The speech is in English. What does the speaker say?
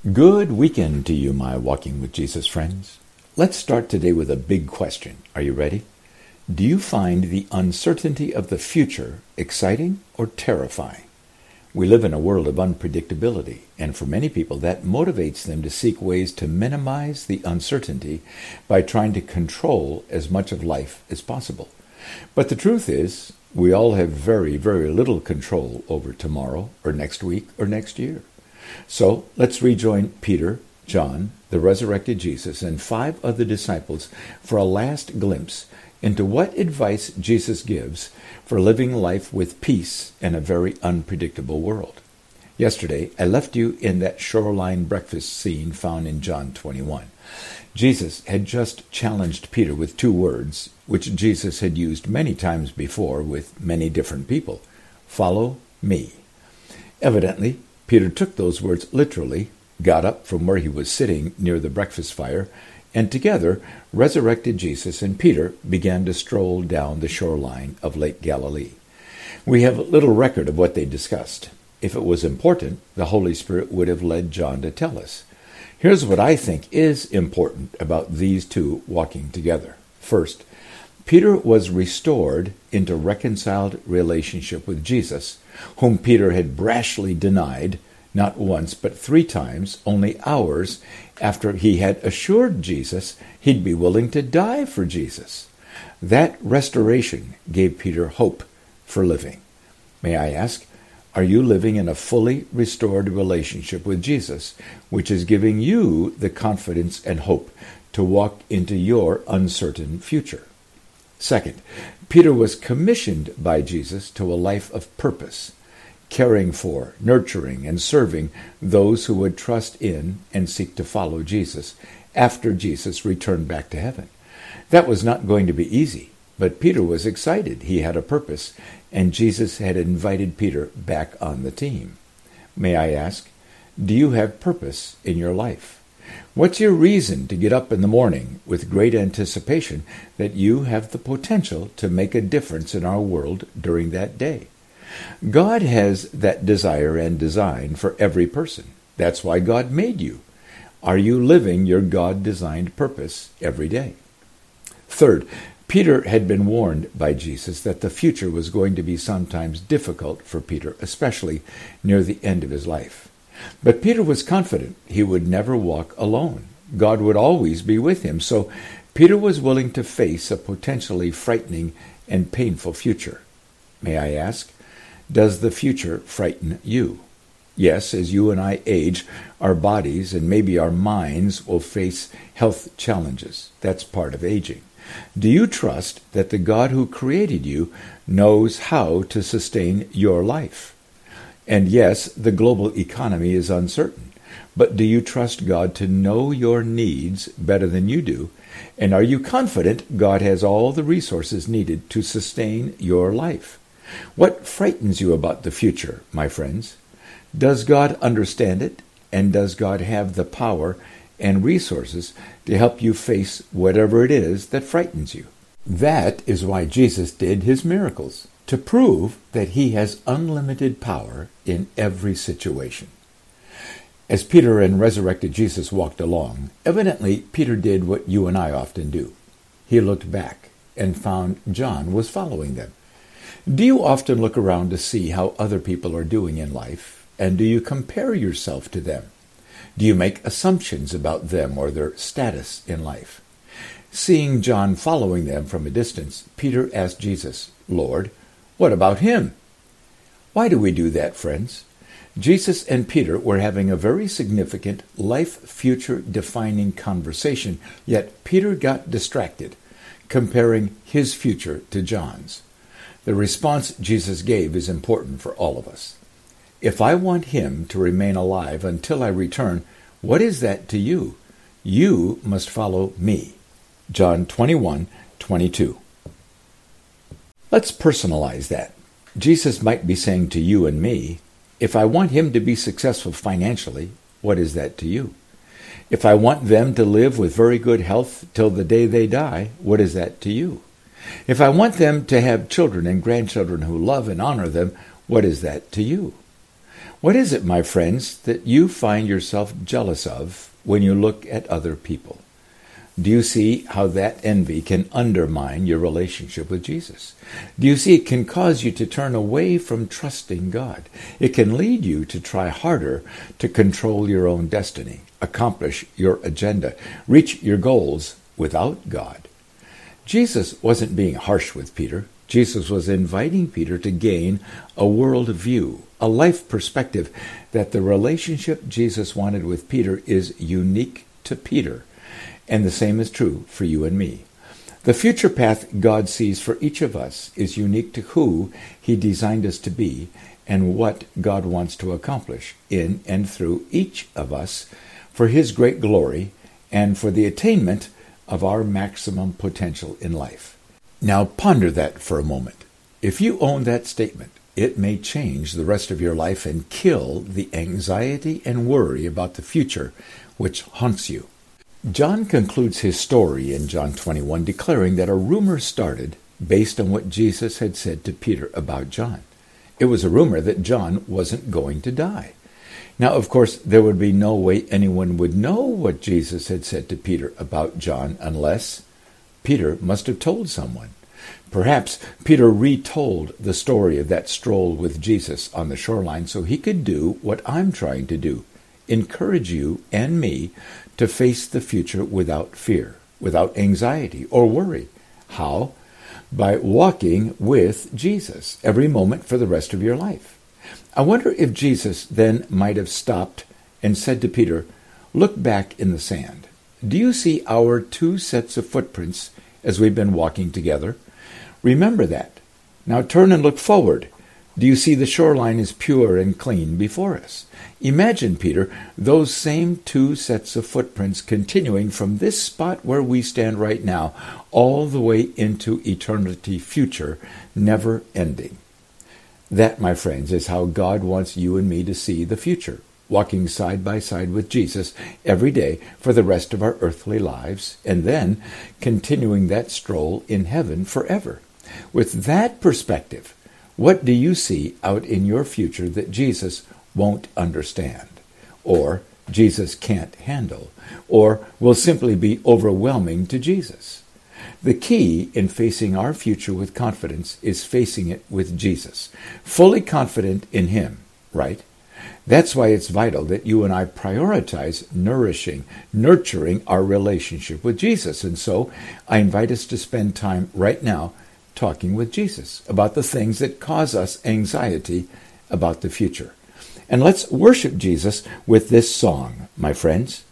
Good weekend to you, my Walking with Jesus friends. Let's start today with a big question. Are you ready? Do you find the uncertainty of the future exciting or terrifying? We live in a world of unpredictability, and for many people that motivates them to seek ways to minimize the uncertainty by trying to control as much of life as possible. But the truth is, we all have very, very little control over tomorrow or next week or next year. So let's rejoin Peter, John, the resurrected Jesus, and 5 other disciples for a last glimpse into what advice Jesus gives for living life with peace in a very unpredictable world. Yesterday, I left you in that shoreline breakfast scene found in John 21. Jesus had just challenged Peter with 2 words, which Jesus had used many times before with many different people. Follow me. Evidently, Peter took those words literally, got up from where he was sitting near the breakfast fire, and together, resurrected Jesus and Peter began to stroll down the shoreline of Lake Galilee. We have little record of what they discussed. If it was important, the Holy Spirit would have led John to tell us. Here's what I think is important about these 2 walking together. First, Peter was restored into reconciled relationship with Jesus, whom Peter had brashly denied, not once but 3 times, only hours after he had assured Jesus he'd be willing to die for Jesus. That restoration gave Peter hope for living. May I ask, are you living in a fully restored relationship with Jesus, which is giving you the confidence and hope to walk into your uncertain future? Second, Peter was commissioned by Jesus to a life of purpose, caring for, nurturing, and serving those who would trust in and seek to follow Jesus after Jesus returned back to heaven. That was not going to be easy, but Peter was excited. He had a purpose, and Jesus had invited Peter back on the team. May I ask, do you have purpose in your life? What's your reason to get up in the morning with great anticipation that you have the potential to make a difference in our world during that day? God has that desire and design for every person. That's why God made you. Are you living your God-designed purpose every day? Third, Peter had been warned by Jesus that the future was going to be sometimes difficult for Peter, especially near the end of his life. But Peter was confident he would never walk alone. God would always be with him, so Peter was willing to face a potentially frightening and painful future. May I ask, does the future frighten you? Yes, as you and I age, our bodies and maybe our minds will face health challenges. That's part of aging. Do you trust that the God who created you knows how to sustain your life? And yes, the global economy is uncertain, but do you trust God to know your needs better than you do? And are you confident God has all the resources needed to sustain your life? What frightens you about the future, my friends? Does God understand it? And does God have the power and resources to help you face whatever it is that frightens you? That is why Jesus did his miracles, to prove that he has unlimited power in every situation. As Peter and resurrected Jesus walked along, evidently Peter did what you and I often do. He looked back and found John was following them. Do you often look around to see how other people are doing in life, and do you compare yourself to them? Do you make assumptions about them or their status in life? Seeing John following them from a distance, Peter asked Jesus, "Lord, what about him?" Why do we do that, friends? Jesus and Peter were having a very significant life-future-defining conversation, yet Peter got distracted, comparing his future to John's. The response Jesus gave is important for all of us. If I want him to remain alive until I return, what is that to you? You must follow me. John 21:22. Let's personalize that. Jesus might be saying to you and me, if I want him to be successful financially, what is that to you? If I want them to live with very good health till the day they die, what is that to you? If I want them to have children and grandchildren who love and honor them, what is that to you? What is it, my friends, that you find yourself jealous of when you look at other people? Do you see how that envy can undermine your relationship with Jesus? Do you see it can cause you to turn away from trusting God? It can lead you to try harder to control your own destiny, accomplish your agenda, reach your goals without God. Jesus wasn't being harsh with Peter. Jesus was inviting Peter to gain a world view, a life perspective that the relationship Jesus wanted with Peter is unique to Peter. And the same is true for you and me. The future path God sees for each of us is unique to who He designed us to be and what God wants to accomplish in and through each of us for His great glory and for the attainment of our maximum potential in life. Now ponder that for a moment. If you own that statement, it may change the rest of your life and kill the anxiety and worry about the future which haunts you. John concludes his story in John 21 declaring that a rumor started based on what Jesus had said to Peter about John. It was a rumor that John wasn't going to die. Now, of course, there would be no way anyone would know what Jesus had said to Peter about John unless Peter must have told someone. Perhaps Peter retold the story of that stroll with Jesus on the shoreline so he could do what I'm trying to do, encourage you and me to face the future without fear, without anxiety or worry. How? By walking with Jesus every moment for the rest of your life. I wonder if Jesus then might have stopped and said to Peter, "Look back in the sand. Do you see our 2 sets of footprints as we've been walking together? Remember that. Now turn and look forward. Do you see the shoreline is pure and clean before us? Imagine, Peter, those same 2 sets of footprints continuing from this spot where we stand right now, all the way into eternity future, never ending." That, my friends, is how God wants you and me to see the future, walking side by side with Jesus every day for the rest of our earthly lives, and then continuing that stroll in heaven forever. With that perspective, what do you see out in your future that Jesus won't understand, or Jesus can't handle, or will simply be overwhelming to Jesus? The key in facing our future with confidence is facing it with Jesus, fully confident in Him, right? That's why it's vital that you and I prioritize nurturing our relationship with Jesus. And so I invite us to spend time right now talking with Jesus about the things that cause us anxiety about the future. And let's worship Jesus with this song, my friends.